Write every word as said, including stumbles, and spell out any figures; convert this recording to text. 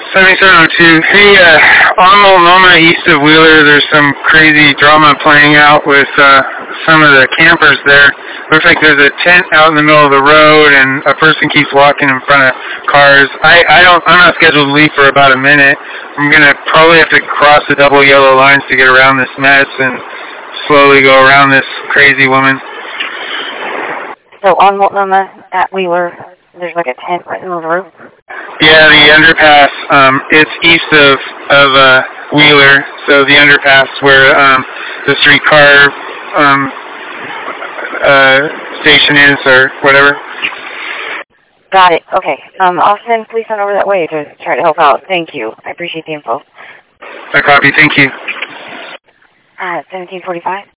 seventy-seven oh two. Hey, uh, on Multnomah, east of Wheeler, there's some crazy drama playing out with uh, some of the campers there. Looks like there's a tent out in the middle of the road, and a person keeps walking in front of cars. I, I don't, I'm not scheduled to leave for about a minute. I'm gonna probably have to cross the double yellow lines to get around this mess and slowly go around this crazy woman. So on Multnomah at Wheeler, there's like a tent right in the road? Yeah, the underpass. Um, it's east of of uh, Wheeler, so the underpass where um, the streetcar um, uh, station is, or whatever. Got it. Okay. Um, I'll send police on over that way to try to help out. Thank you. I appreciate the info. I copy. Thank you. Uh, seventeen forty-five.